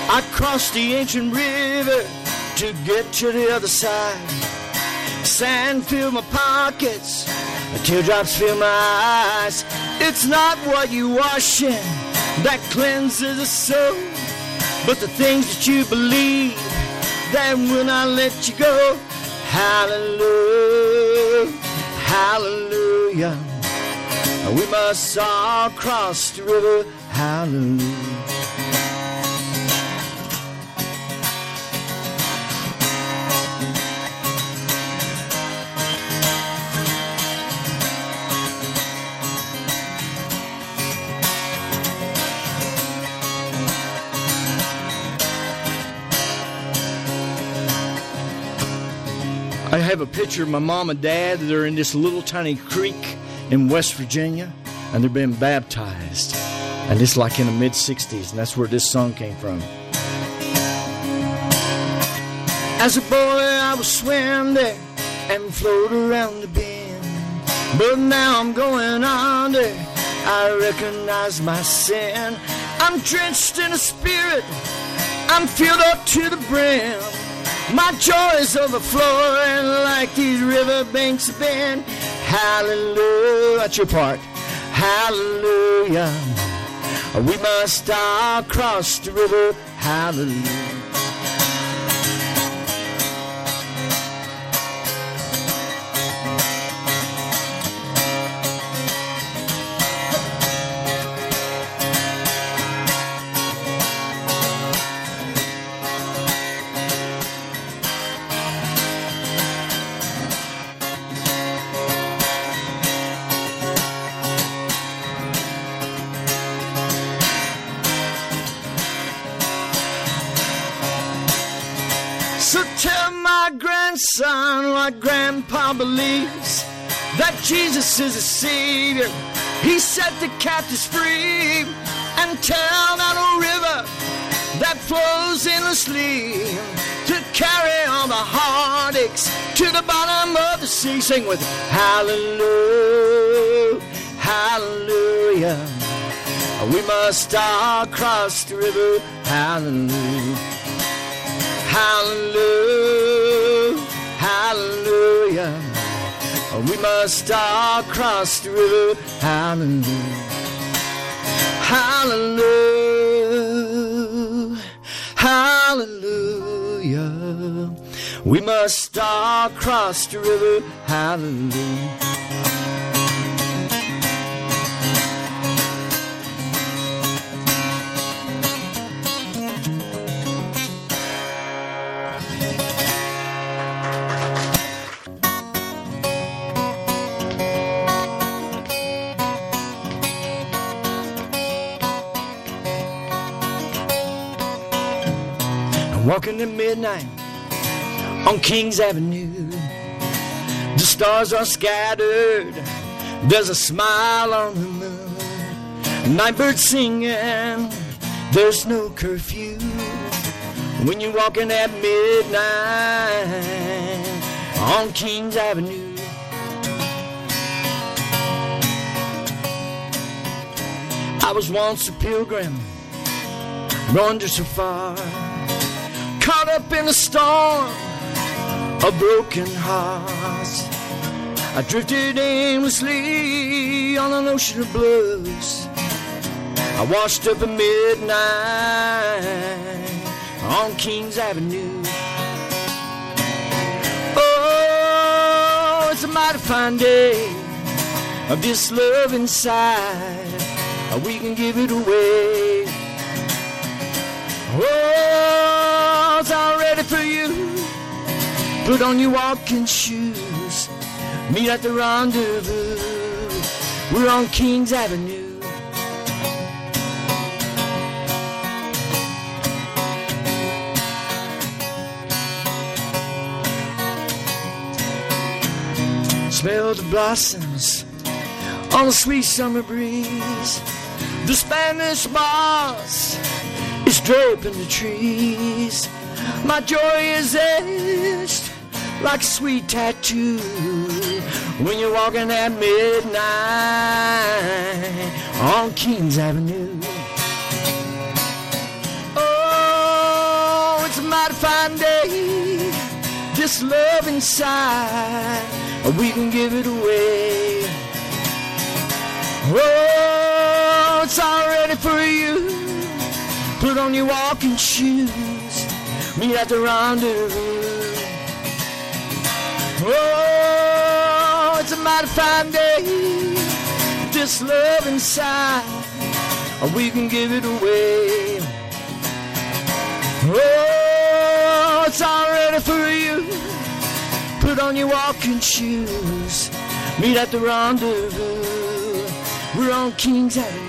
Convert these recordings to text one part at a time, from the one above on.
I crossed the ancient river to get to the other side. Sand filled my pockets, teardrops fill my eyes. It's not what you wash in that cleanses the soul, but the things that you believe that will not let you go. Hallelujah, hallelujah. We must all cross the river. Hallelujah. I have a picture of my mom and dad. They're in this little tiny creek in West Virginia, and they're being baptized. And it's like in the mid-60s, and that's where this song came from. As a boy, I would swim there and float around the bend. But now I'm going under. I recognize my sin. I'm drenched in the spirit. I'm filled up to the brim. My joy is overflowing like these riverbanks bend. Hallelujah. That's your part. Hallelujah. We must all cross the river. Hallelujah. So tell my grandson what Grandpa believes, that Jesus is a Savior. He set the captives free. And tell that old river that flows endlessly to carry all the heartaches to the bottom of the sea. Sing with hallelujah, hallelujah. We must all cross the river. Hallelujah. Hallelujah, hallelujah. We must all cross the river. Hallelujah, hallelujah, hallelujah. We must all cross the river. Hallelujah. Walking at midnight on Kings Avenue, the stars are scattered, there's a smile on the moon, nightbirds singing, there's no curfew. When you're walking at midnight on Kings Avenue, I was once a pilgrim, wandered so far, caught up in a storm of broken hearts. I drifted aimlessly on an ocean of blues. I washed up at midnight on Kings Avenue. Oh, it's a mighty fine day of this love inside. We can give it away. Oh, it's all ready for you. Put on your walking shoes. Meet at the rendezvous. We're on Kings Avenue. Smell the blossoms on the sweet summer breeze. The Spanish moss is draping the trees. My joy is etched like a sweet tattoo when you're walking at midnight on Kings Avenue. Oh, fine day. This love inside, we can give it away. Oh, it's all ready for you. Put on your walking shoes, meet at the rendezvous. Oh, it's a mighty fine day. This love inside, we can give it away. Oh, it's all ready for you. Put on your walking shoes, meet at the rendezvous. We're on Kings Avenue.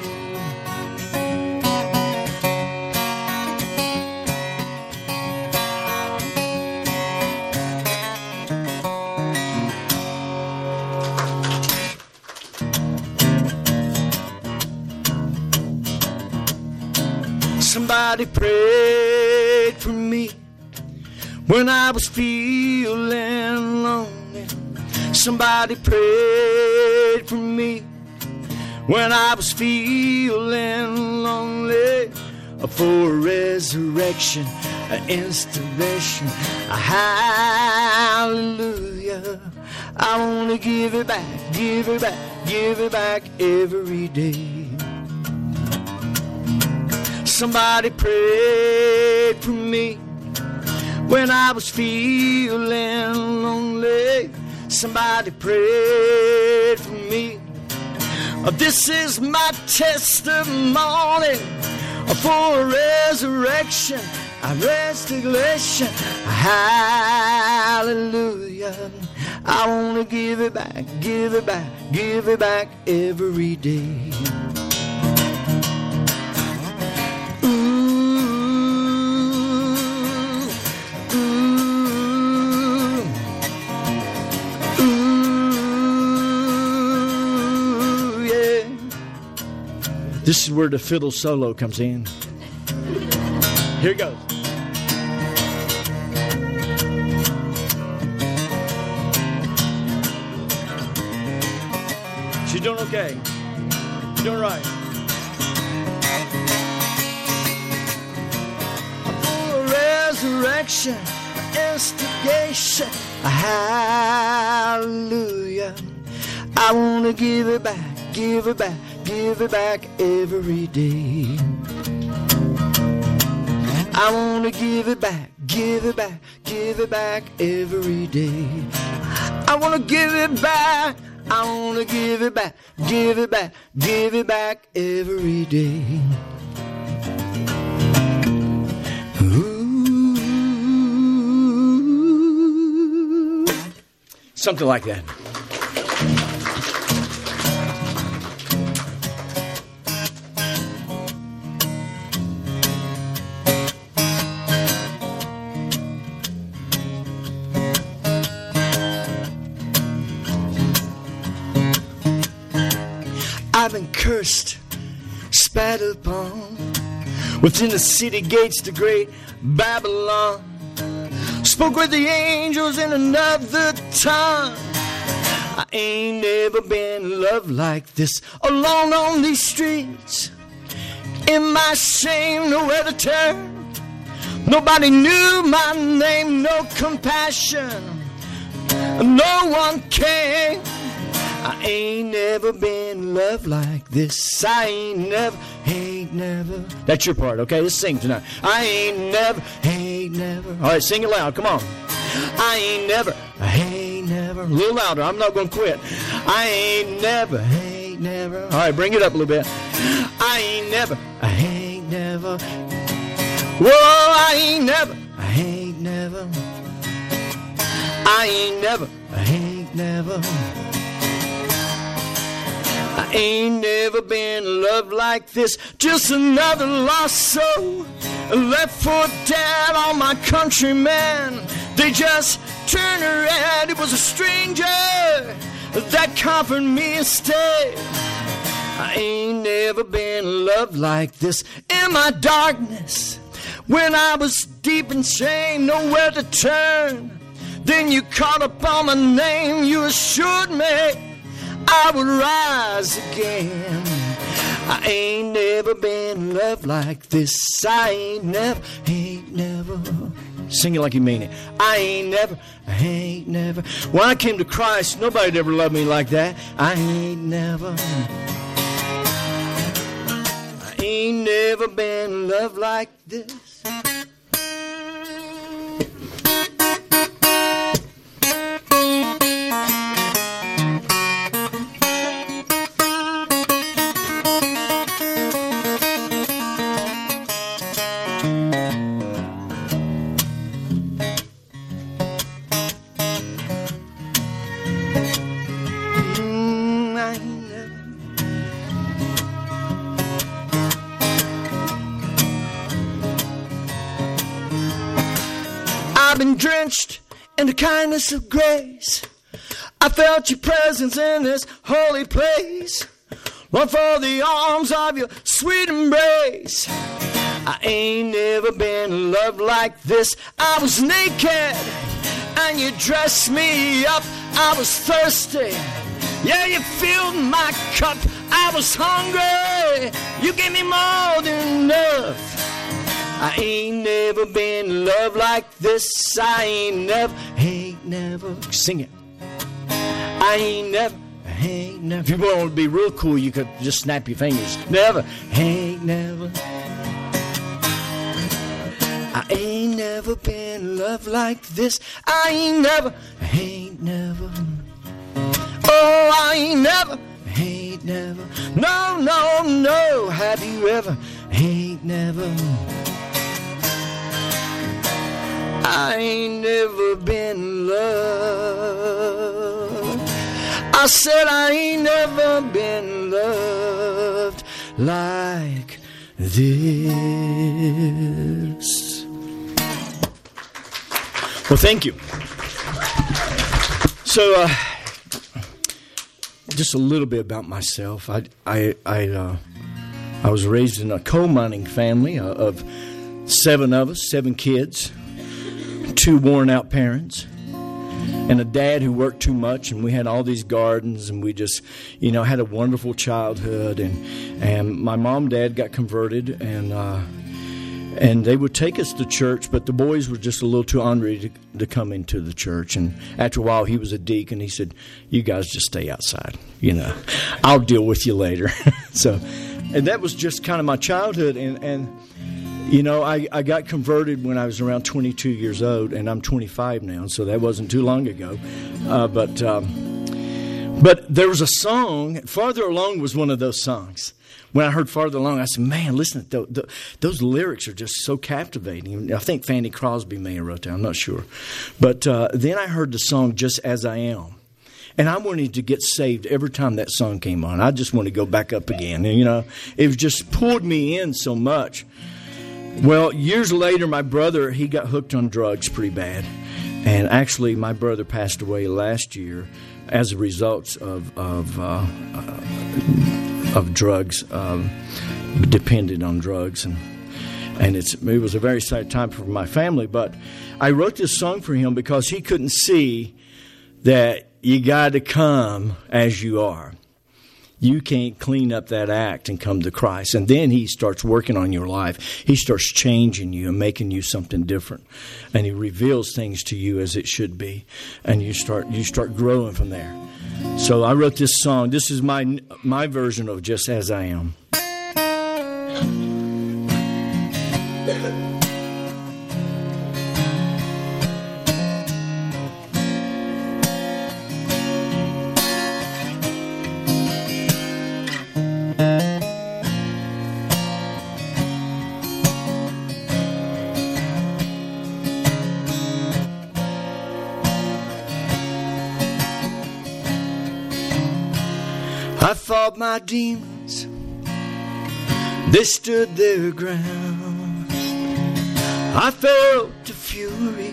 Somebody prayed for me when I was feeling lonely. Somebody prayed for me when I was feeling lonely. For a resurrection, an inspiration, a hallelujah. I want to give it back, give it back, give it back every day. Somebody prayed for me when I was feeling lonely. Somebody prayed for me. This is my testimony for resurrection, restoration, hallelujah. I want to give it back, give it back, give it back every day. This is where the fiddle solo comes in. Here it goes. She's doing okay. She's doing right. Resurrection, instigation, hallelujah. I want to give it back, give it back, give it back every day. I want to give it back, give it back, give it back every day. I want to give it back, I want to give it back, give it back, give it back every day. Ooh. Something like that. I've been cursed, spat upon, within the city gates, the great Babylon. Spoke with the angels in another tongue. I ain't never been loved like this, alone on these streets. In my shame, nowhere to turn. Nobody knew my name, no compassion. No one came. I ain't never been loved like this. I ain't never. That's your part, okay? Let's sing tonight. I ain't never. All right, sing it loud. Come on. I ain't never. A little louder. I'm not going to quit. I ain't never. All right, bring it up a little bit. I ain't never. Whoa, I ain't never. I ain't never. I ain't never been loved like this. Just another lost soul, left for dead. All my countrymen, they just turned around. It was a stranger that comforted me instead. I ain't never been loved like this. In my darkness, when I was deep in shame, nowhere to turn, then you called upon my name. You assured me I would rise again. I ain't never been loved like this. I ain't never. Sing it like you mean it. I ain't never. When I came to Christ, nobody'd ever loved me like that. I ain't never been loved like this. I've been drenched in the kindness of grace. I felt your presence in this holy place. Long for the arms of your sweet embrace. I ain't never been loved like this. I was naked and you dressed me up. I was thirsty, yeah, you filled my cup. I was hungry, you gave me more than enough. I ain't never been loved like this. I ain't never. Sing it. I ain't never. If you want to be real cool, you could just snap your fingers. Never. I ain't never been loved like this. I ain't never. Oh, I ain't never. No. Have you ever? Ain't never. I ain't never been loved. I said I ain't never been loved like this. Well, thank you. So, just a little bit about myself. I was raised in a coal mining family of 7 of us, 7 kids. 2 worn-out parents, and a dad who worked too much, and we had all these gardens, and we just, had a wonderful childhood. And my mom and dad got converted, and they would take us to church, but the boys were just a little too ornery to come into the church. And after a while, he was a deacon. He said, "You guys just stay outside. I'll deal with you later." And that was just kind of my childhood, and I got converted when I was around 22 years old, and I'm 25 now, so that wasn't too long ago. But there was a song, Farther Along was one of those songs. When I heard Farther Along, I said, man, listen, those lyrics are just so captivating. I think Fanny Crosby may have wrote that, I'm not sure. But then I heard the song Just As I Am. And I wanted to get saved every time that song came on. I just wanted to go back up again. And, it just pulled me in so much. Well, years later, my brother, he got hooked on drugs pretty bad. And actually, my brother passed away last year as a result of drugs, dependent on drugs. And it was a very sad time for my family. But I wrote this song for him because he couldn't see that you got to come as you are. You can't clean up that act and come to Christ. And then he starts working on your life. He starts changing you and making you something different. And he reveals things to you as it should be. And you start growing from there. So I wrote this song. This is my version of Just As I Am. I fought my demons, they stood their ground. I felt the fury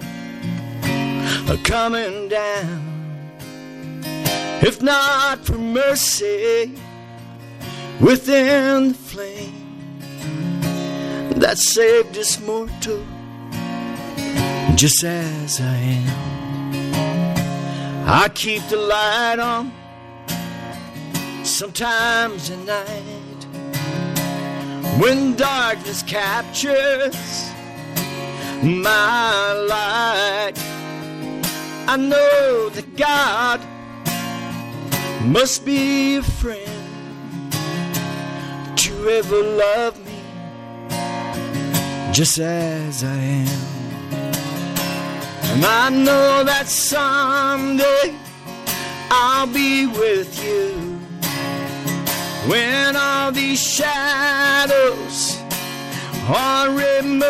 coming down. If not for mercy within the flame that saved this mortal, just as I am. I keep the light on sometimes at night. When darkness captures my light. I know that God must be a friend to ever love me just as I am. And I know that someday I'll be with you when all these shadows are removed.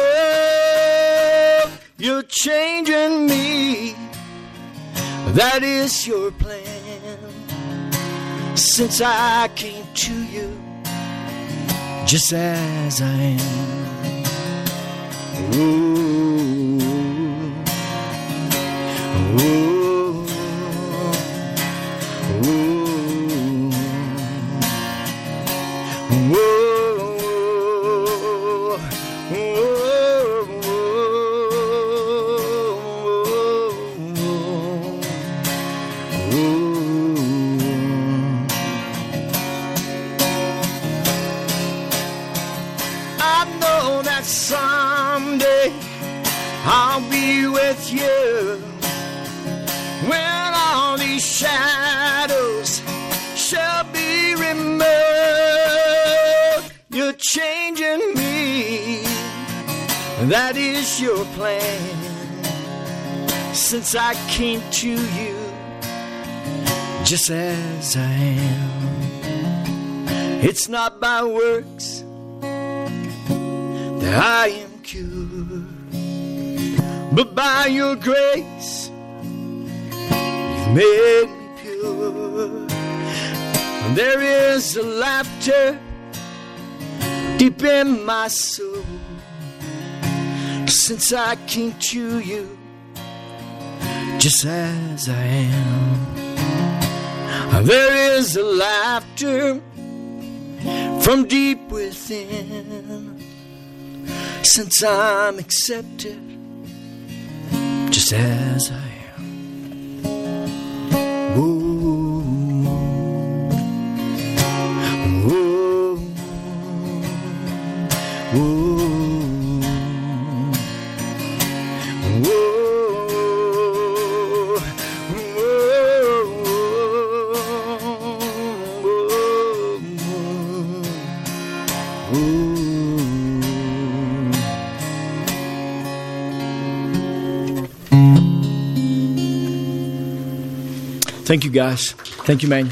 You're changing me, that is your plan, since I came to you just as I am. Ooh, ooh, ooh, ooh. Someday I'll be with you when all these shadows shall be removed. You're changing me, that is your plan, since I came to you just as I am. It's not by works that I am cured, but by your grace you've made me pure. And there is a laughter deep in my soul, since I came to you just as I am. There is a laughter from deep within, since I'm accepted just as I am. Ooh, ooh, ooh, Thank you, guys. Thank you, man.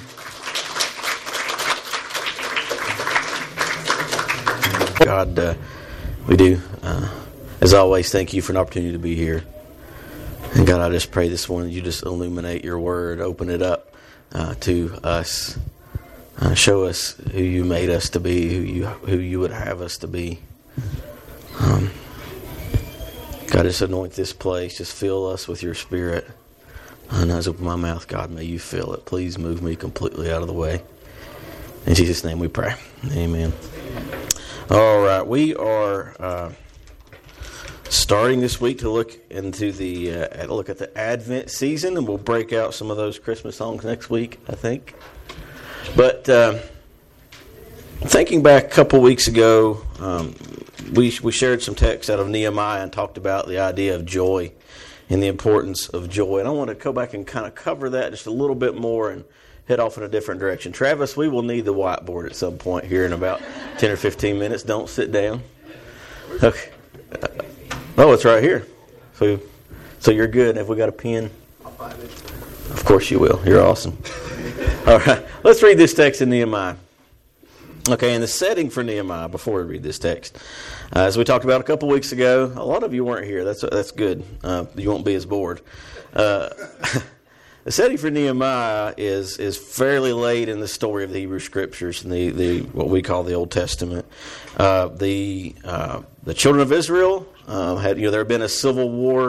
God, we do. As always, thank you for an opportunity to be here. And God, I just pray this morning you just illuminate your word, open it up to us, show us who you made us to be, who you would have us to be. God, just anoint this place. Just fill us with your spirit. And as I open my mouth, God, may you fill it. Please move me completely out of the way. In Jesus' name we pray. Amen. All right, we are starting this week to look into at the Advent season, and we'll break out some of those Christmas songs next week, I think. But thinking back a couple weeks ago, we shared some texts out of Nehemiah and talked about the idea of joy and the importance of joy. And I want to go back and kind of cover that just a little bit more and head off in a different direction. Travis, we will need the whiteboard at some point here in about 10 or 15 minutes. Don't sit down. Okay. Oh, it's right here. So you're good. Have we got a pen? I'll find it. Of course you will. You're awesome. All right. Let's read this text in Nehemiah. Okay, and the setting for Nehemiah, before we read this text, as we talked about a couple weeks ago, a lot of you weren't here. That's good. You won't be as bored. The setting for Nehemiah is fairly late in the story of the Hebrew Scriptures, and the what we call the Old Testament. The children of Israel had there had been a civil war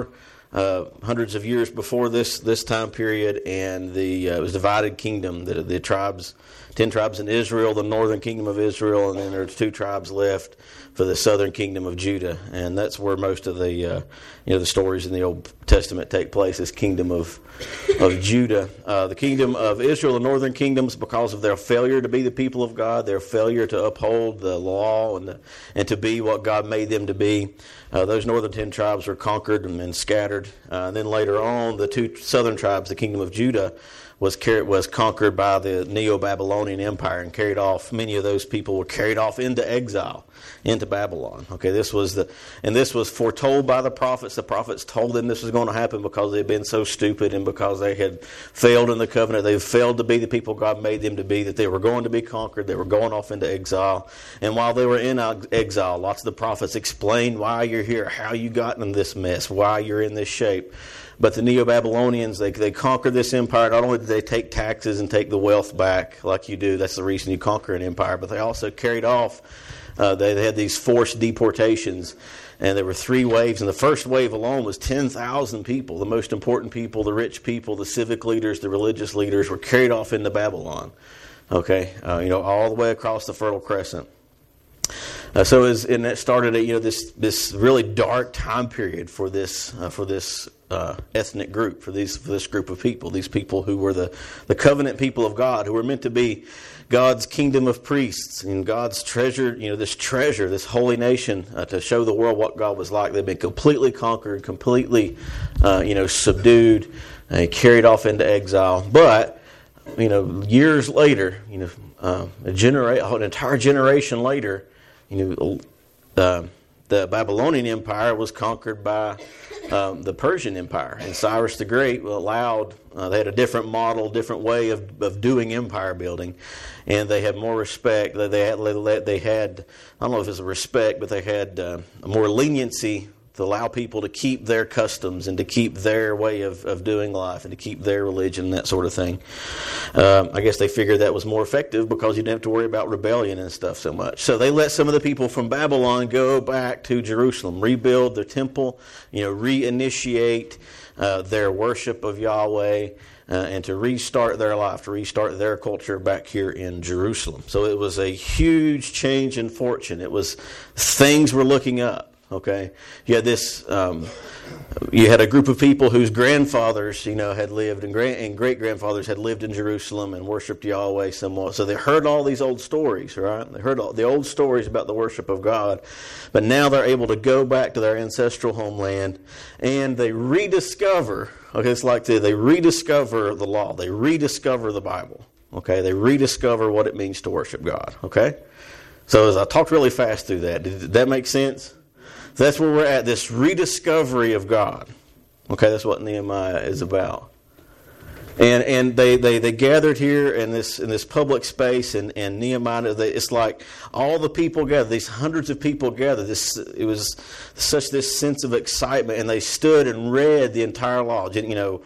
hundreds of years before this time period, and it was divided kingdom. The tribes, 10 tribes in Israel, the northern kingdom of Israel, and then there's 2 tribes left for the southern kingdom of Judah, and that's where most of the the stories in the Old Testament take place. This kingdom of Judah, the kingdom of Israel, the northern kingdoms, because of their failure to be the people of God, their failure to uphold the law and to be what God made them to be. Those northern 10 tribes were conquered and scattered. Then later on, the 2 southern tribes, the kingdom of Judah, was conquered by the Neo-Babylonian Empire and carried off. Many of those people were carried off into exile, into Babylon. Okay, this was foretold by the prophets. The prophets told them this was going to happen because they'd been so stupid and because they had failed in the covenant. They failed to be the people God made them to be, that they were going to be conquered. They were going off into exile. And while they were in exile, lots of the prophets explained why you're here, how you got in this mess, why you're in this shape. But the Neo-Babylonians, they conquered this empire. Not only did they take taxes and take the wealth back like you do, that's the reason you conquer an empire, but they also carried off, they had these forced deportations, and there were 3 waves. And the first wave alone was 10,000 people. The most important people, the rich people, the civic leaders, the religious leaders were carried off into Babylon. Okay, all the way across the Fertile Crescent. And it started this really dark time period for this ethnic group, for this group of people, these people who were the covenant people of God, who were meant to be God's kingdom of priests and God's treasure, this holy nation, to show the world what God was like. They've been completely conquered, completely subdued, carried off into exile. But years later, an entire generation later, the Babylonian Empire was conquered by the Persian Empire, and Cyrus the Great allowed. They had a different model, different way of doing empire building, and they had more respect. They had I don't know if it's a respect, but they had more leniency to allow people to keep their customs and to keep their way of doing life and to keep their religion, that sort of thing. I guess they figured that was more effective because you didn't have to worry about rebellion and stuff so much. So they let some of the people from Babylon go back to Jerusalem, rebuild their temple, reinitiate their worship of Yahweh, and to restart their life, to restart their culture back here in Jerusalem. So it was a huge change in fortune. Things were looking up. Okay, you had this. You had a group of people whose grandfathers, had lived, and great grandfathers had lived in Jerusalem and worshipped Yahweh somewhat. So they heard all these old stories, right? They heard all the old stories about the worship of God, but now they're able to go back to their ancestral homeland and they rediscover. Okay, it's like they rediscover the law. They rediscover the Bible. Okay, they rediscover what it means to worship God. Okay, so as I talked really fast through that, did that make sense? So that's where we're at, this rediscovery of God. Okay, that's what Nehemiah is about. And they gathered here in this public space, and Nehemiah, it's like all the people gathered, these hundreds of people gathered. It was such this sense of excitement, and they stood and read the entire law. The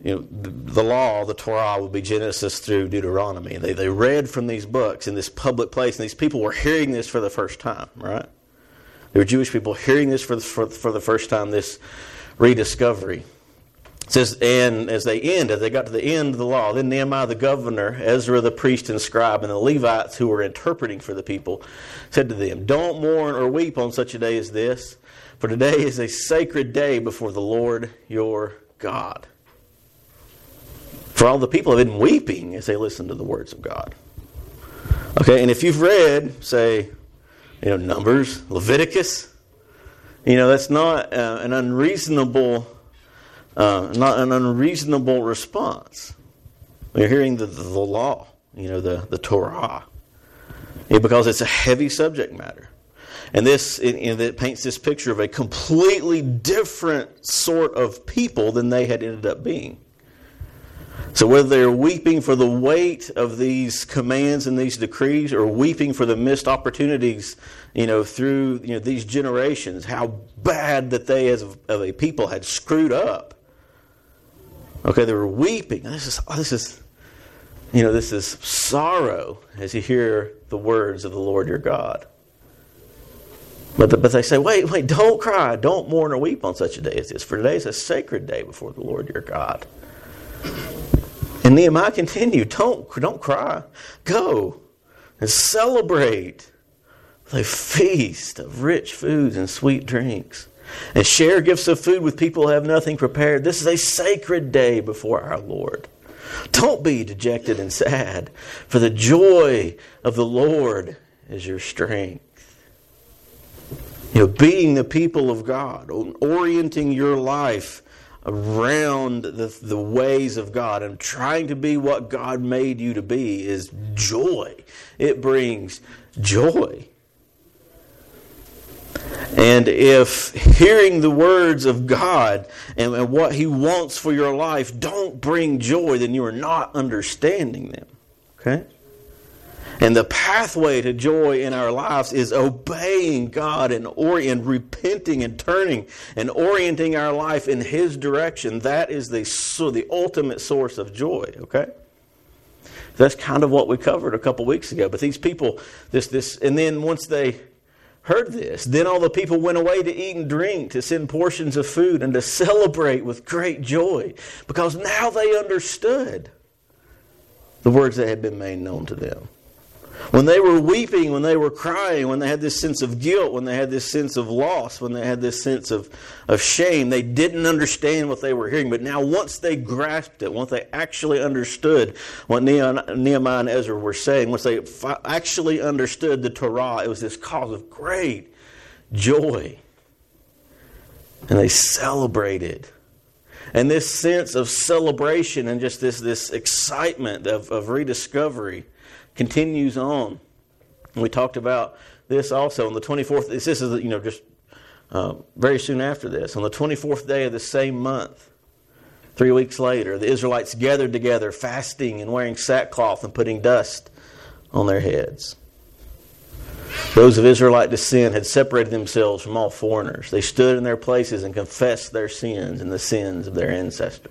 law, the Torah, would be Genesis through Deuteronomy. And they read from these books in this public place, and these people were hearing this for the first time, right? They were Jewish people hearing this for the first time, this rediscovery. It says, and as they got to the end of the law, then Nehemiah the governor, Ezra the priest and scribe, and the Levites who were interpreting for the people, said to them, "Don't mourn or weep on such a day as this, for today is a sacred day before the Lord your God." For all the people have been weeping as they listened to the words of God. Okay, and if you've read, say, Numbers, Leviticus, that's not an unreasonable response. You're hearing the law, the Torah, because it's a heavy subject matter, and this it paints this picture of a completely different sort of people than they had ended up being. So whether they're weeping for the weight of these commands and these decrees, or weeping for the missed opportunities, through these generations, how bad that they as a people had screwed up. Okay, they were weeping. This is sorrow as you hear the words of the Lord your God. But they say, wait, don't cry, don't mourn or weep on such a day as this. For today is a sacred day before the Lord your God. And Nehemiah continued, don't cry. Go and celebrate with a feast of rich foods and sweet drinks. And share gifts of food with people who have nothing prepared. This is a sacred day before our Lord. Don't be dejected and sad, for the joy of the Lord is your strength. Being the people of God, orienting your life around the ways of God and trying to be what God made you to be is joy. It brings joy. And if hearing the words of God and what He wants for your life don't bring joy, then you are not understanding them. Okay? And the pathway to joy in our lives is obeying God and repenting and turning and orienting our life in His direction. That is the ultimate source of joy. Okay? That's kind of what we covered a couple weeks ago. But these people, and then once they heard this, then all the people went away to eat and drink, to send portions of food, and to celebrate with great joy, because now they understood the words that had been made known to them. When they were weeping, when they were crying, when they had this sense of guilt, when they had this sense of loss, when they had this sense of shame, they didn't understand what they were hearing. But now once they grasped it, once they actually understood what Nehemiah and Ezra were saying, once they actually understood the Torah, it was this cause of great joy. And they celebrated. And this sense of celebration and just this excitement of rediscovery continues on. And we talked about this also on the 24th. This is just very soon after this. On the 24th day of the same month, 3 weeks later, the Israelites gathered together, fasting and wearing sackcloth and putting dust on their heads. Those of Israelite descent had separated themselves from all foreigners. They stood in their places and confessed their sins and the sins of their ancestors.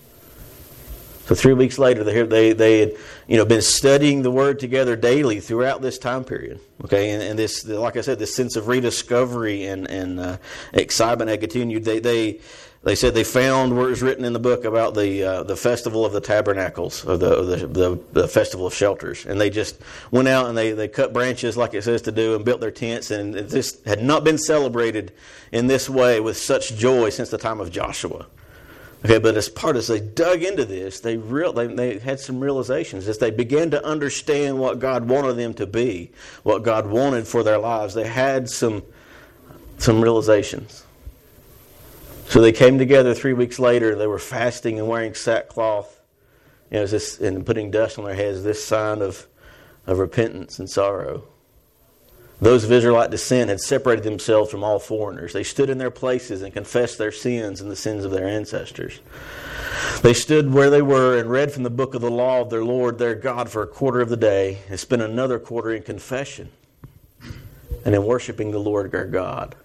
So 3 weeks later, they had been studying the Word together daily throughout this time period. Okay, and this, like I said, this sense of rediscovery and excitement had continued. They said they found where it was written in the book about the festival of the tabernacles, or the festival of shelters, and they just went out and they cut branches like it says to do and built their tents, and this had not been celebrated in this way with such joy since the time of Joshua. Okay, but as they dug into this, they had some realizations. As they began to understand what God wanted them to be, what God wanted for their lives, they had some realizations. So they came together 3 weeks later. They were fasting and wearing sackcloth, and putting dust on their heads. This sign of repentance and sorrow. Those of Israelite descent had separated themselves from all foreigners. They stood in their places and confessed their sins and the sins of their ancestors. They stood where they were and read from the book of the law of their Lord, their God, for a quarter of the day, and spent another quarter in confession and in worshiping the Lord our God.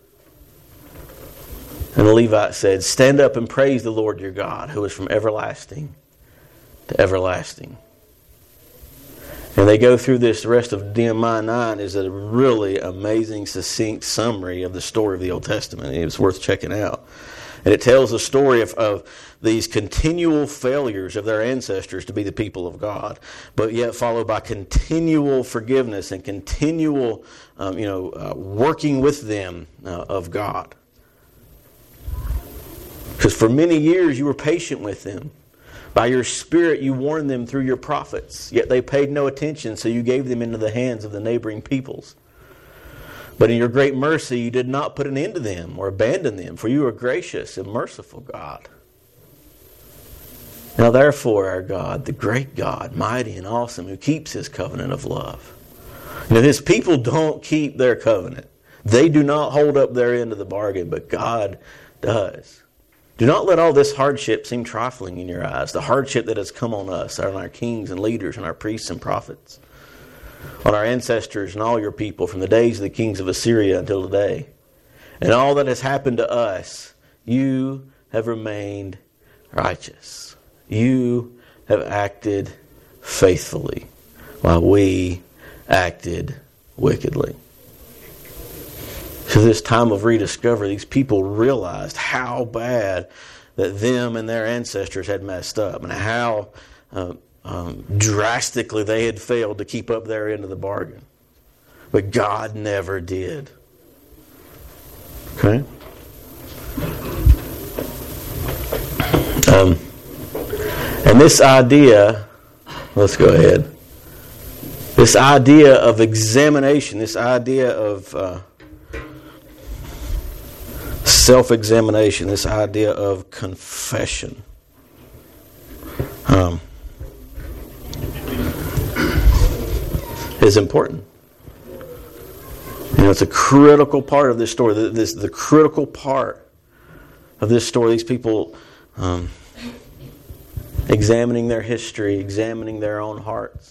And the Levite said, "Stand up and praise the Lord your God, who is from everlasting to everlasting." And they go through this. The rest of Nehemiah 9 is a really amazing, succinct summary of the story of the Old Testament. It's worth checking out. And it tells the story of these continual failures of their ancestors to be the people of God, but yet followed by continual forgiveness and continual working with them of God. Because for many years you were patient with them. By your Spirit you warned them through your prophets, yet they paid no attention, so you gave them into the hands of the neighboring peoples. But in your great mercy you did not put an end to them or abandon them, for you are gracious and merciful God. Now therefore, our God, the great God, mighty and awesome, who keeps His covenant of love. His people don't keep their covenant. They do not hold up their end of the bargain, but God does. Do not let all this hardship seem trifling in your eyes, the hardship that has come on us, on our kings and leaders, and our priests and prophets, on our ancestors and all your people, from the days of the kings of Assyria until today. And all that has happened to us, you have remained righteous. You have acted faithfully, while we acted wickedly. So this time of rediscovery, these people realized how bad that them and their ancestors had messed up, and how drastically they had failed to keep up their end of the bargain. But God never did. Okay? And this idea, let's go ahead. This idea of examination, this idea of self-examination, this idea of confession. Is important. It's a critical part of this story. The critical part of this story, these people examining their history, examining their own hearts.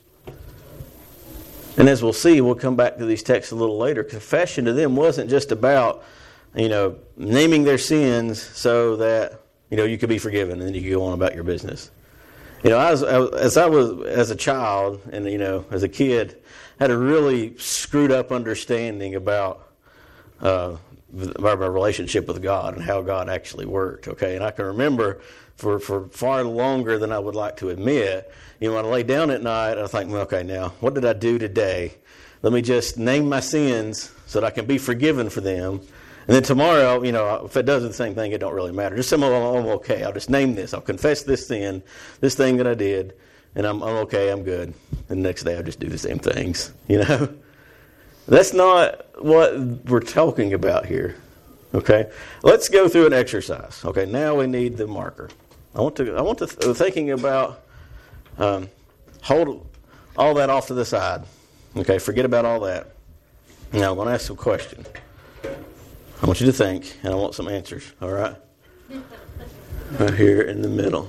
And as we'll see, we'll come back to these texts a little later. Confession to them wasn't just about, naming their sins so that, you could be forgiven and then you could go on about your business. As I was as a child and, as a kid, I had a really screwed up understanding about my relationship with God and how God actually worked. Okay, and I can remember for far longer than I would like to admit, when I lay down at night, I think, okay, now what did I do today? Let me just name my sins so that I can be forgiven for them. And then tomorrow, if it does the same thing, it don't really matter. Just say, I'm okay. I'll just name this. I'll confess this sin, this thing that I did, and I'm okay. I'm good. And the next day, I'll just do the same things. That's not what we're talking about here. Okay, let's go through an exercise. Okay, now we need the marker. I want to thinking about hold all that off to the side. Okay, forget about all that. Now I'm going to ask some questions. I want you to think, and I want some answers, all right? Right here in the middle.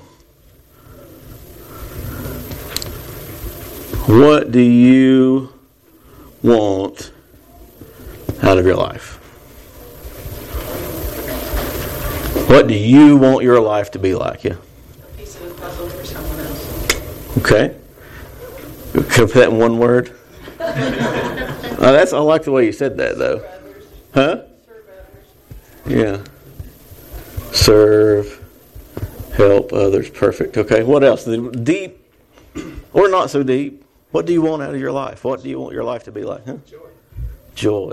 What do you want out of your life? What do you want your life to be like? Yeah. A piece of a puzzle for someone else. Okay. Could I put that in one word? I like the way you said that, though. Huh? Yeah. Serve, help others. Perfect. Okay. What else? Deep or not so deep? What do you want out of your life? What do you want your life to be like? Huh? Joy.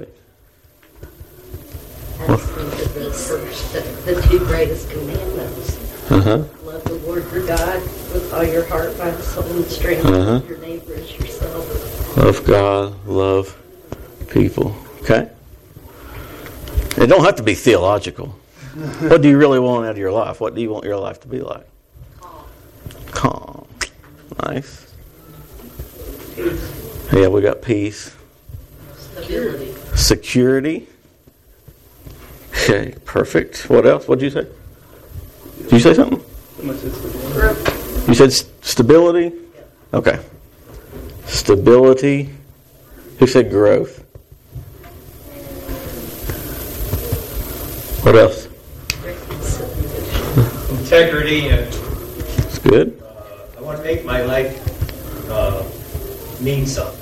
The two greatest commandments. Love the Lord your God with all your heart, mind, soul, and strength. Love your neighbor as yourself. Love God, love people. Okay? It don't have to be theological. What do you really want out of your life? What do you want your life to be like? Calm. Nice. Peace. Yeah, we got peace. Security. Security. Okay, perfect. What else? What did you say? Did you say something? Growth. You said stability? Okay. Stability. Who said growth? What else? Integrity. That's good. I want to make my life mean something.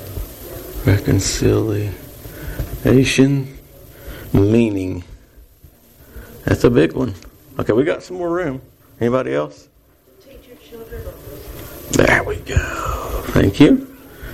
Reconciliation. Meaning. That's a big one. Okay, we got some more room. Anybody else? Teach your children. There we go. Thank you.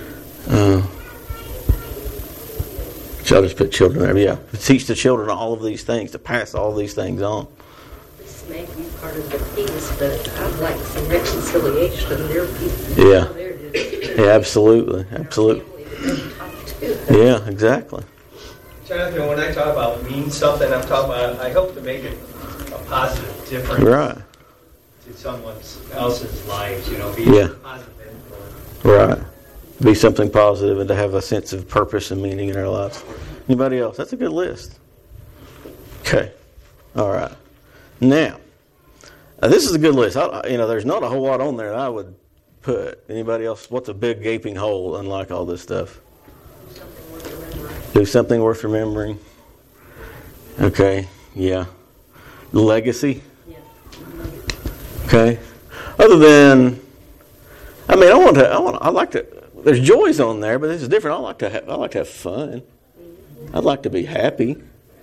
Shall I just put children there? Yeah. Teach the children all of these things, to pass all these things on. This may be part of the peace, but I'd like some reconciliation of their people. Yeah. Yeah, absolutely. Absolutely. Yeah, exactly. Jonathan, when I talk about mean something, I'm talking about, I hope to make it a positive difference Right. to someone else's lives, be Yeah. a positive influence. Right. Be something positive and to have a sense of purpose and meaning in our lives. Anybody else? That's a good list. Okay. All right. Now, this is a good list. There's not a whole lot on there that I would put. Anybody else? What's a big gaping hole unlike all this stuff? Do something worth remembering. Okay. Yeah. Legacy. Okay. Other than, I like to. There's joys on there, but this is different. I like to have fun. I'd like to be happy.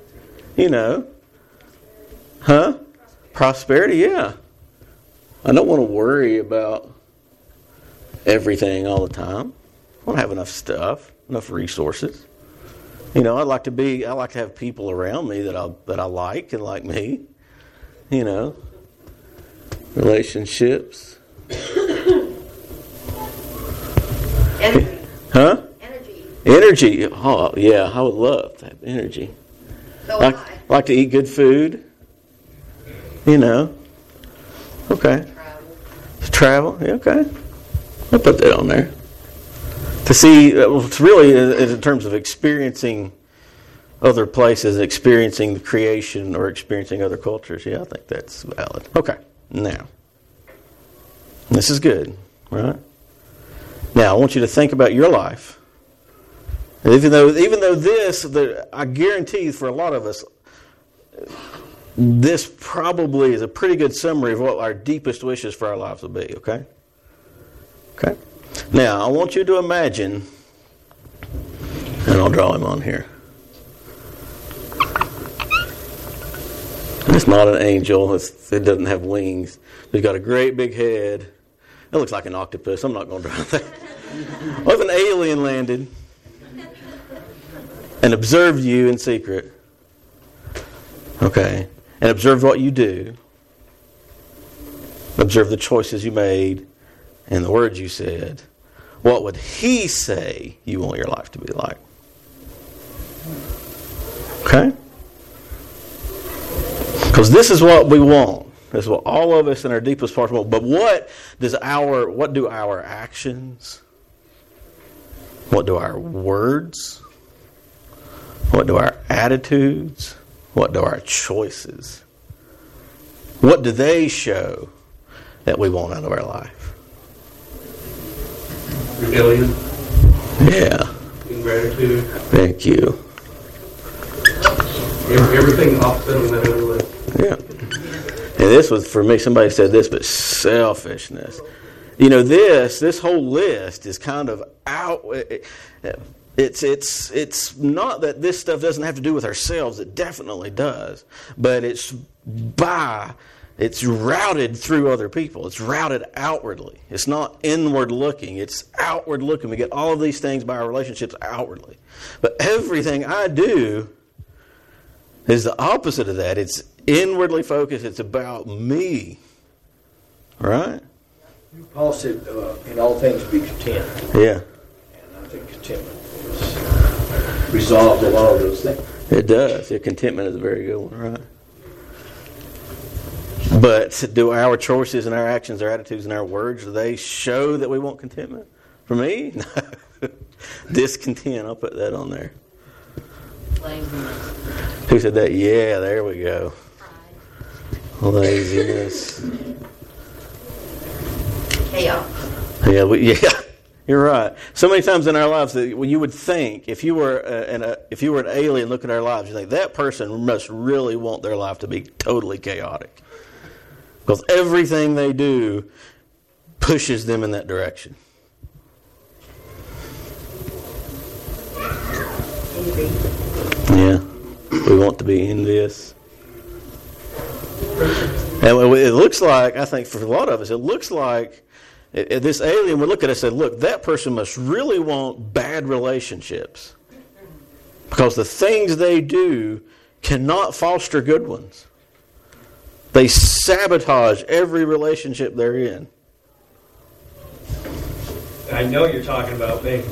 Prosperity, yeah. I don't want to worry about everything all the time. I want to have enough stuff, enough resources. I like to have people around me that I like and like me. Relationships. Energy. Huh? Energy. Energy. Oh, yeah, I would love to have energy. So am I. Like to eat good food. Okay. Travel. Yeah, okay. I'll put that on there. To see, it's really in terms of experiencing other places, experiencing the creation, or experiencing other cultures. Yeah, I think that's valid. Okay. Now, this is good, right? Now, I want you to think about your life. And even though I guarantee you for a lot of us, this probably is a pretty good summary of what our deepest wishes for our lives will be, okay? Okay? Now, I want you to imagine, and I'll draw him on here. It's not an angel. It doesn't have wings. It's got a great big head. It looks like an octopus. I'm not going to draw that. What if an alien landed and observed you in secret? Okay. And observed what you do. Observed the choices you made and the words you said. What would he say you want your life to be like? Okay? Because this is what we want. This is what all of us in our deepest parts want. But what do our actions, what do our words, what do our attitudes, what do our choices, what do they show that we want out of our life? Rebellion. Yeah. Ingratitude. Thank you. Everything opposite on that other list. Yeah. And this was, for me, somebody said this, but selfishness. This whole list is kind of out. It's not that this stuff doesn't have to do with ourselves. It definitely does. But it's routed through other people. It's routed outwardly. It's not inward looking. It's outward looking. We get all of these things by our relationships outwardly. But everything I do is the opposite of that. It's inwardly focused. It's about me. Right? Paul said, in all things be content. Yeah. And I think contentment resolves a lot of those things. It does. Yeah, contentment is a very good one, right? But do our choices and our actions, our attitudes and our words, do they show that we want contentment? For me, no. Discontent. I'll put that on there. Laziness. Who said that? Yeah, there we go. Pride. Laziness. Chaos. Yeah, you're right. So many times in our lives that you would think, if you were an alien looking at our lives, you think that person must really want their life to be totally chaotic, because everything they do pushes them in that direction. Envy. Yeah, we want to be envious. And it looks like, I think for a lot of us, it looks like this alien would look at us and say, look, that person must really want bad relationships, because the things they do cannot foster good ones. They sabotage every relationship they're in. I know you're talking about me.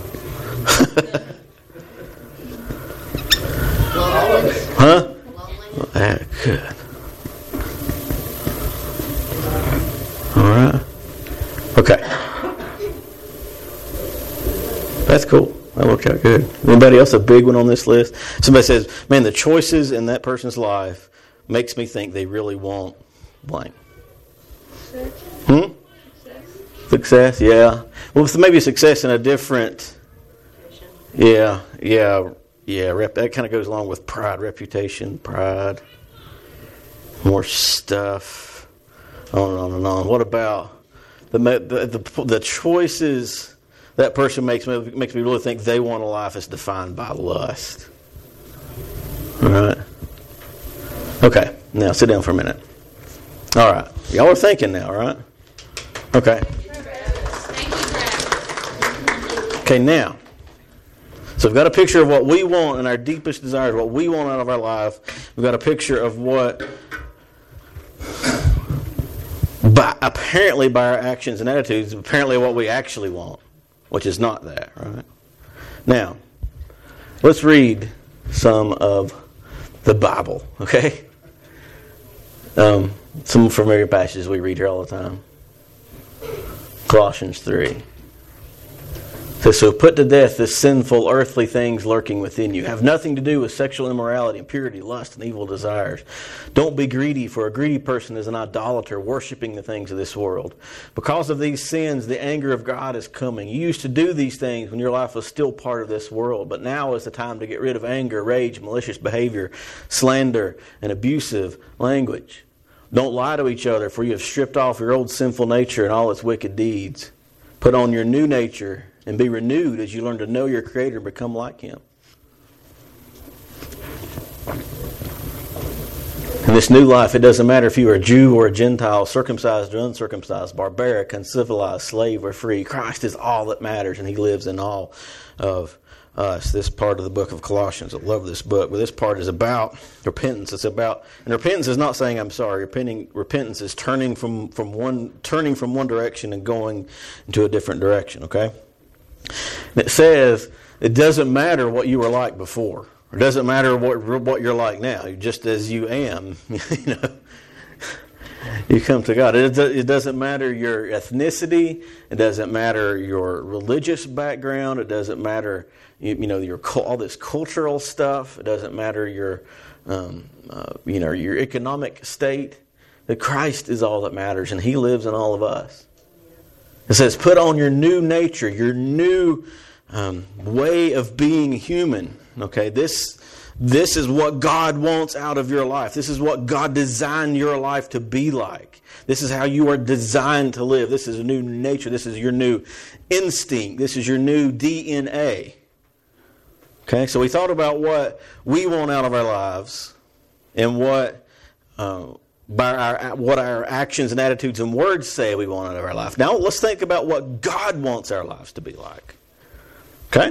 Loneliness. Huh? Loneliness. Good. All right. Okay. That's cool. That worked out good. Anybody else a big one on this list? Somebody says, man, the choices in that person's life makes me think they really want blank. Success, yeah. Well, maybe success in a different... Yeah. That kind of goes along with pride, reputation, pride, more stuff, on and on and on. What about the choices that person makes me really think they want a life that's defined by lust? All right. Okay, now sit down for a minute. All right. Y'all are thinking now, right? Okay. Okay, now. So we've got a picture of what we want and our deepest desires, what we want out of our life. We've got a picture of what, apparently by our actions and attitudes, apparently what we actually want, which is not that, right? Now, let's read some of the Bible, okay? Some familiar passages we read here all the time. Colossians 3. It says, so put to death this sinful earthly things lurking within you. Have nothing to do with sexual immorality, impurity, lust, and evil desires. Don't be greedy, for a greedy person is an idolater, worshiping the things of this world. Because of these sins, the anger of God is coming. You used to do these things when your life was still part of this world, but now is the time to get rid of anger, rage, malicious behavior, slander, and abusive language. Don't lie to each other, for you have stripped off your old sinful nature and all its wicked deeds. Put on your new nature and be renewed as you learn to know your Creator and become like Him. In this new life, it doesn't matter if you are a Jew or a Gentile, circumcised or uncircumcised, barbaric, uncivilized, slave or free. Christ is all that matters, and He lives in all of us. This part of the book of Colossians, I love this book, but this part is about repentance. It's about, and repentance is not saying I'm sorry. Repentance is turning from one direction and going into a different direction. Okay. And it says it doesn't matter what you were like before. It doesn't matter what you're like now. You're just as you am. You know, you come to God. It doesn't matter your ethnicity. It doesn't matter your religious background. It doesn't matter your all this cultural stuff. It doesn't matter your your economic state. That Christ is all that matters, and He lives in all of us. It says, put on your new nature, your new way of being human. Okay, this is what God wants out of your life. This is what God designed your life to be like. This is how you are designed to live. This is a new nature. This is your new instinct. This is your new DNA. Okay, so we thought about what we want out of our lives and what our actions and attitudes and words say we want out of our life. Now let's think about what God wants our lives to be like. Okay?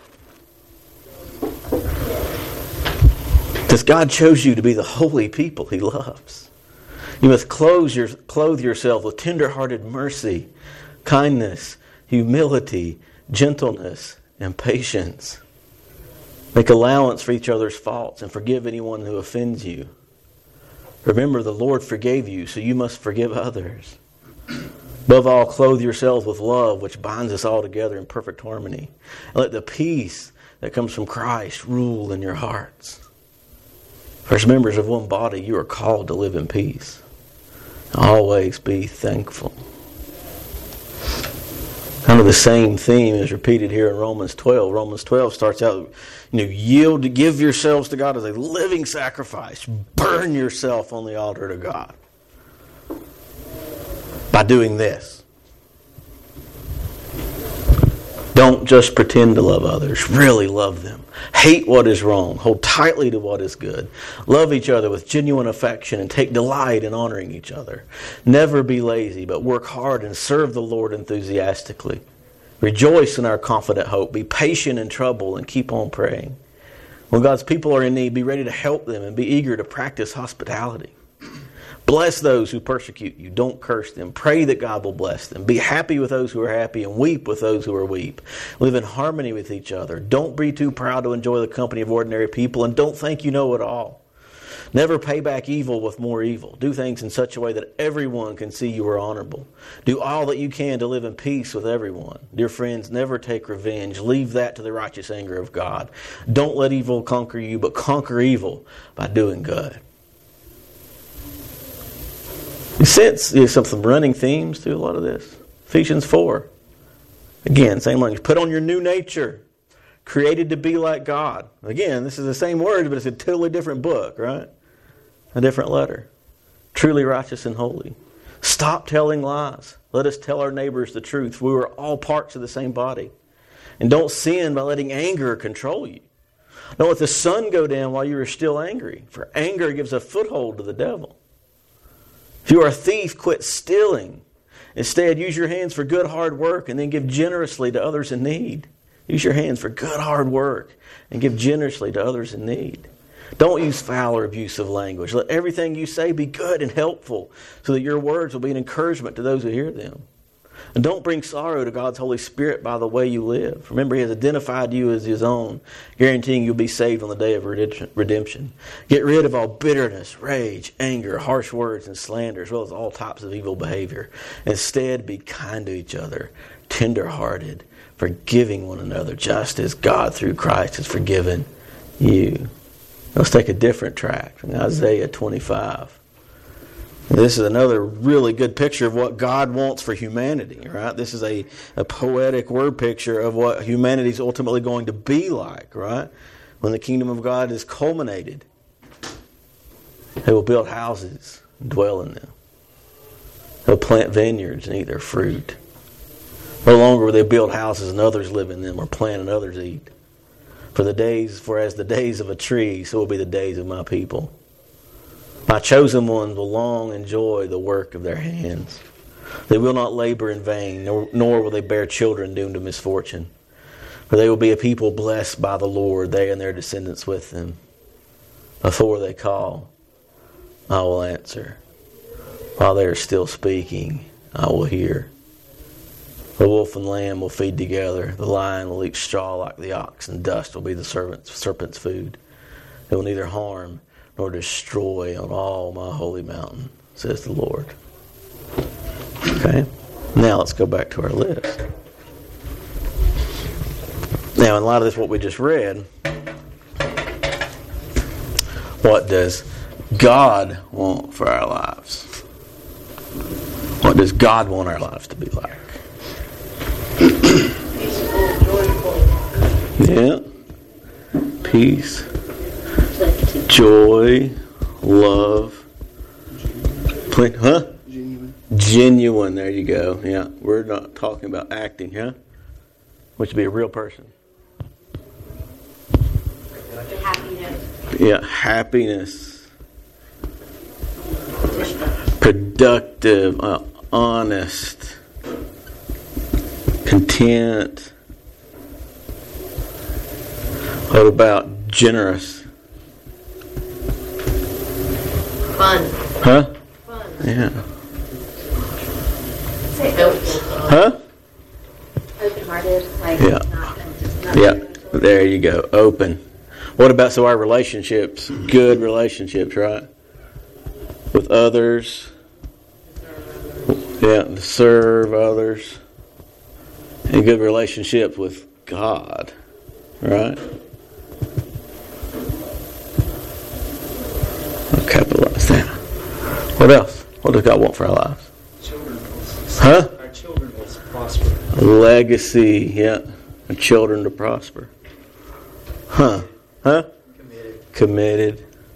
Because God chose you to be the holy people He loves. You must clothe yourself with tender-hearted mercy, kindness, humility, gentleness, and patience. Make allowance for each other's faults and forgive anyone who offends you. Remember, the Lord forgave you, so you must forgive others. Above all, clothe yourselves with love, which binds us all together in perfect harmony. And let the peace that comes from Christ rule in your hearts. For as members of one body, you are called to live in peace. Always be thankful. Kind of the same theme is repeated here in Romans 12. Romans 12 starts out, yield to give yourselves to God as a living sacrifice. Burn yourself on the altar to God. By doing this. Don't just pretend to love others. Really love them. Hate what is wrong. Hold tightly to what is good. Love each other with genuine affection and take delight in honoring each other. Never be lazy, but work hard and serve the Lord enthusiastically. Rejoice in our confident hope. Be patient in trouble and keep on praying. When God's people are in need, be ready to help them and be eager to practice hospitality. Bless those who persecute you. Don't curse them. Pray that God will bless them. Be happy with those who are happy and weep with those who are weep. Live in harmony with each other. Don't be too proud to enjoy the company of ordinary people, and don't think you know it all. Never pay back evil with more evil. Do things in such a way that everyone can see you are honorable. Do all that you can to live in peace with everyone. Dear friends, never take revenge. Leave that to the righteous anger of God. Don't let evil conquer you, but conquer evil by doing good. You sense some running themes through a lot of this. Ephesians 4. Again, same language. Put on your new nature. Created to be like God. Again, this is the same word, but it's a totally different book, right? A different letter. Truly righteous and holy. Stop telling lies. Let us tell our neighbors the truth. We are all parts of the same body. And don't sin by letting anger control you. Don't let the sun go down while you are still angry, for anger gives a foothold to the devil. If you are a thief, quit stealing. Instead, use your hands for good hard work and then give generously to others in need. Use your hands for good hard work and give generously to others in need. Don't use foul or abusive language. Let everything you say be good and helpful so that your words will be an encouragement to those who hear them. And don't bring sorrow to God's Holy Spirit by the way you live. Remember, He has identified you as His own, guaranteeing you'll be saved on the day of redemption. Get rid of all bitterness, rage, anger, harsh words, and slander, as well as all types of evil behavior. Instead, be kind to each other, tender-hearted, forgiving one another, just as God through Christ has forgiven you. Let's take a different track from Isaiah 25. This is another really good picture of what God wants for humanity, right? This is a poetic word picture of what humanity is ultimately going to be like, right? When the kingdom of God is culminated. They will build houses and dwell in them. They'll plant vineyards and eat their fruit. No longer will they build houses and others live in them, or plant and others eat. For as the days of a tree, so will be the days of my people. My chosen ones will long enjoy the work of their hands. They will not labor in vain, nor will they bear children doomed to misfortune. For they will be a people blessed by the Lord, they and their descendants with them. Before they call, I will answer. While they are still speaking, I will hear. The wolf and lamb will feed together. The lion will eat straw like the ox, and dust will be the serpent's food. It will neither harm nor destroy on all my holy mountain, says the Lord. Okay, now let's go back to our list. Now, in light of this, what we just read, what does God want for our lives? What does God want our lives to be like? Peaceful, joyful. Yeah. Peace, joy, love. Genuine. There you go. Yeah. We're not talking about acting, huh? Which would be a real person. Happiness. Yeah. Happiness. Productive. Honest. Content. What about generous? Fun. Huh? Fun. Yeah. Say helpful. Huh? Open-hearted. Like Yeah. not Yeah. There you go. Open. What about our relationships? Good relationships, right? With others. Yeah, to serve others. And good relationships with God. Right? I'll capitalize that. What else? What does God want for our lives? Children will, Huh? Our children will prosper. A legacy, yeah. And children to prosper. Huh? Huh? Committed.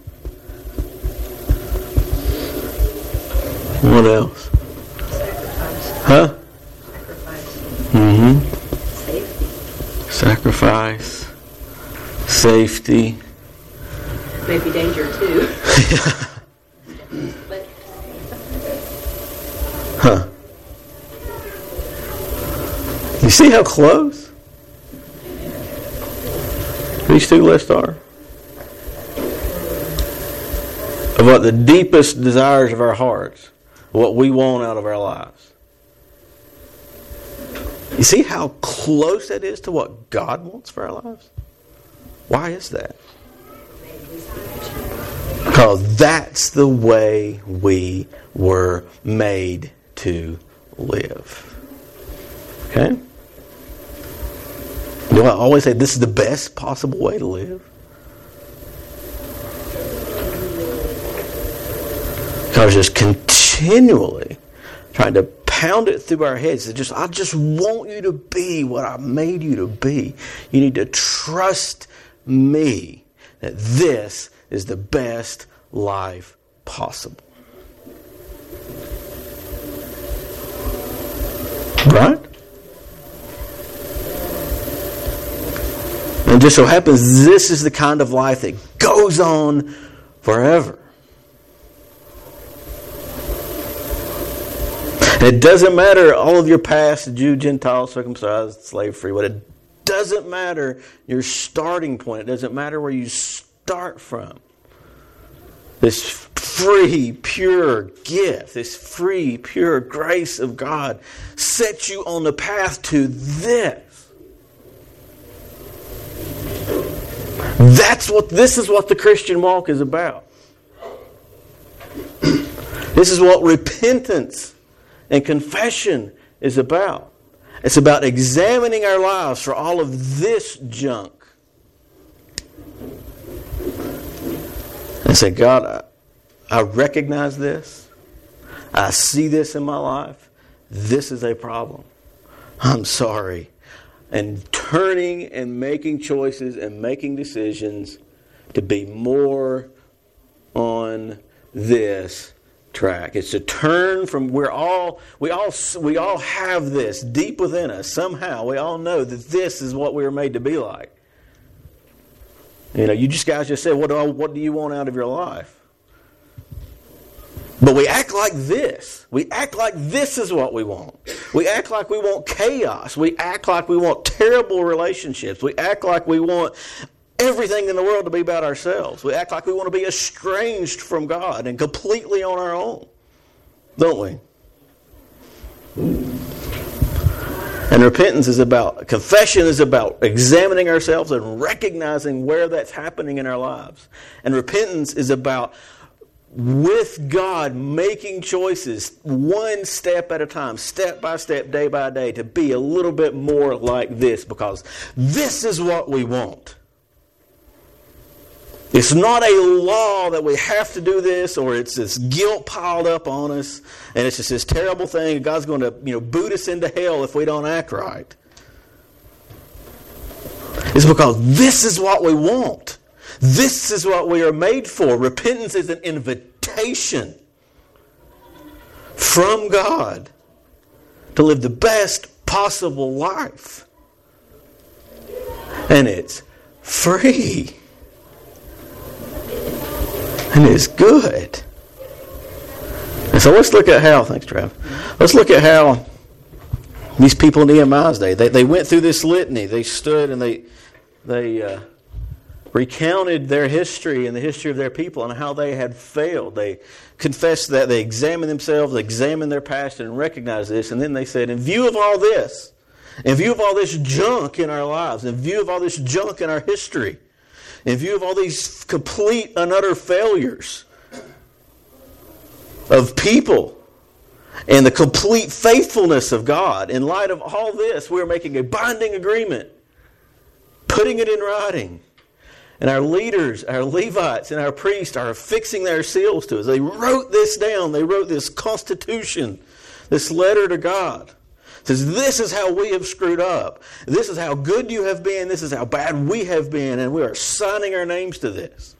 What else? Sacrifice. Huh? Sacrifice. Mm-hmm. Safety. Sacrifice. Safety. Maybe danger too. But Huh? You see how close these two lists are? Of what the deepest desires of our hearts, what we want out of our lives. You see how close that is to what God wants for our lives? Why is that? Because that's the way we were made to live. Okay? Do I always say this is the best possible way to live? Because just continually trying to pound it through our heads. I just want you to be what I made you to be. You need to trust me that this is the best life possible. Right? And just so happens this is the kind of life that goes on forever. And it doesn't matter all of your past, Jew, Gentile, circumcised, slave free, what it doesn't matter your starting point. It doesn't matter where you start from. This free, pure gift, this free, pure grace of God sets you on the path to this. This is what the Christian walk is about. This is what repentance and confession is about. It's about examining our lives for all of this junk. And say, God, I recognize this. I see this in my life. This is a problem. I'm sorry. And turning and making choices and making decisions to be more on this track. It's to turn from we all have this deep within us. Somehow we all know that this is what we were made to be like. You know, you guys just said, what do you want out of your life? But we act like this. We act like this is what we want. We act like we want chaos. We act like we want terrible relationships. We act like we want everything in the world to be about ourselves. We act like we want to be estranged from God and completely on our own. Don't we? And repentance is about, confession is about examining ourselves and recognizing where that's happening in our lives. And repentance is about, with God, making choices one step at a time, step by step, day by day, to be a little bit more like this, because this is what we want. It's not a law that we have to do this, or it's this guilt piled up on us, and it's just this terrible thing. God's going to, boot us into hell if we don't act right. It's because this is what we want. This is what we are made for. Repentance is an invitation from God to live the best possible life. And it's free. And it's good. And so let's look at how, thanks Trav, let's look at how these people in Nehemiah's day, they went through this litany. They stood and they recounted their history and the history of their people and how they had failed. They confessed that, they examined themselves, they examined their past and recognized this. And then they said, in view of all this, in view of all this junk in our lives, in view of all this junk in our history, in view of all these complete and utter failures of people and the complete faithfulness of God, in light of all this, we're making a binding agreement, putting it in writing. And our leaders, our Levites, and our priests are affixing their seals to us. They wrote this down. They wrote this constitution, this letter to God. It says, this is how we have screwed up. This is how good you have been. This is how bad we have been. And we are signing our names to this.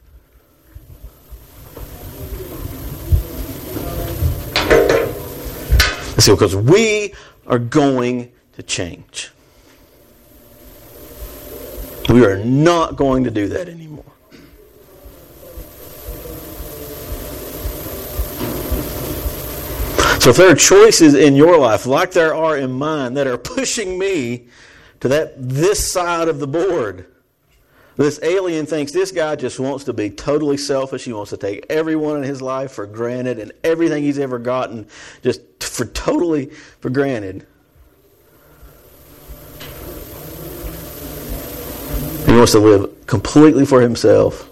See, because we are going to change. We are not going to do that anymore. So if there are choices in your life, like there are in mine, that are pushing me to this side of the board, this alien thinks this guy just wants to be totally selfish. He wants to take everyone in his life for granted and everything he's ever gotten just for granted. He wants to live completely for himself.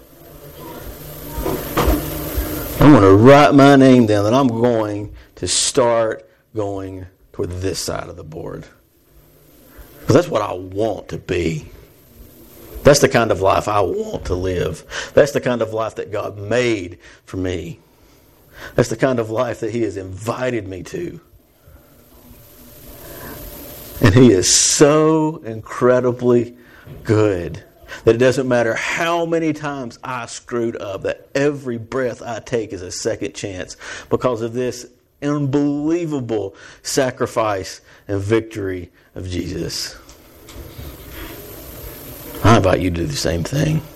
I'm going to write my name down, and I'm going to start going toward this side of the board. Because that's what I want to be. That's the kind of life I want to live. That's the kind of life that God made for me. That's the kind of life that He has invited me to. And He is so incredibly good that it doesn't matter how many times I screwed up, that every breath I take is a second chance because of this unbelievable sacrifice and victory of Jesus. I invite you to do the same thing.